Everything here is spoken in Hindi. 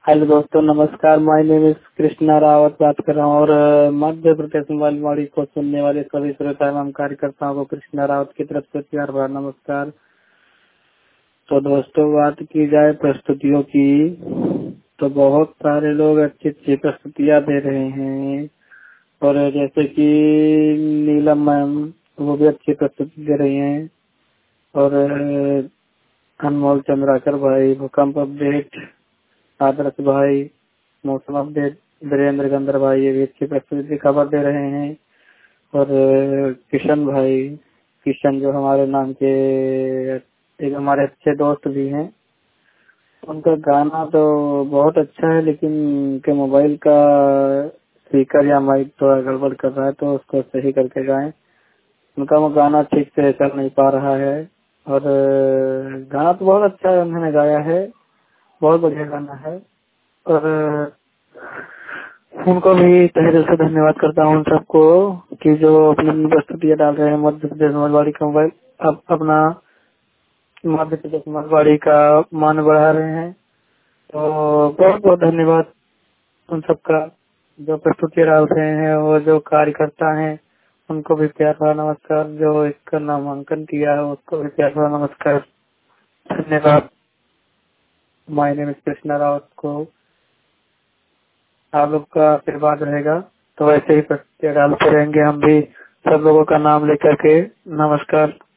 हेलो दोस्तों, नमस्कार। My name is Krishna Rawat बात कर रहा हूँ और मध्य प्रदेश मोबाइल वाणी को सुनने वाले सभी श्रोता एवं कार्यकर्ताओं को कृष्णा रावत की तरफ से प्यार भरा नमस्कार। तो दोस्तों, बात की जाए प्रस्तुतियों की तो बहुत सारे लोग अच्छी अच्छी प्रस्तुतियाँ दे रहे हैं और जैसे कि नीलम मैम, वो भी अच्छी प्रस्तुति दे रही हैं और अनमोल चंद्राकर भाई, भूकंप अपडेट आदर्श भाई, मौसम अपडेट वीरेंद्र गंदर भाई, ये भी अच्छी प्रस्तुति की खबर दे रहे हैं और किशन भाई, किशन जो हमारे नाम के एक हमारे अच्छे दोस्त भी हैं, उनका गाना तो बहुत अच्छा है लेकिन उनके मोबाइल का स्पीकर या माइक थोड़ा गड़बड़ कर रहा है, तो उसको सही करके गाएं। उनका वो गाना ठीक से चल नहीं पा रहा है और गाना तो बहुत अच्छा है, उन्होंने गाया है, बहुत बढ़िया गाना है और उनको भी तहे दिल से धन्यवाद करता हूँ उन सबको कि जो अपनी प्रस्तुतियाँ डाल रहे हैं मध्य प्रदेश मोबाइल का मोबाइल अब अपना मध्य प्रदेश मोबाइल का मान बढ़ा रहे हैं। तो बहुत बहुत धन्यवाद उन सबका जो प्रस्तुतियाँ डाल रहे हैं और जो कार्यकर्ता हैं उनको भी प्यार भरा नमस्कार। जो इसका नामांकन किया है उसको भी प्यार भरा नमस्कार। धन्यवाद। My name is Krishna Rawat को आप लोग का आशीर्वाद रहेगा तो ऐसे ही प्रस्तुतियाँ डालते रहेंगे हम भी सब लोगों का नाम लेकर के। नमस्कार।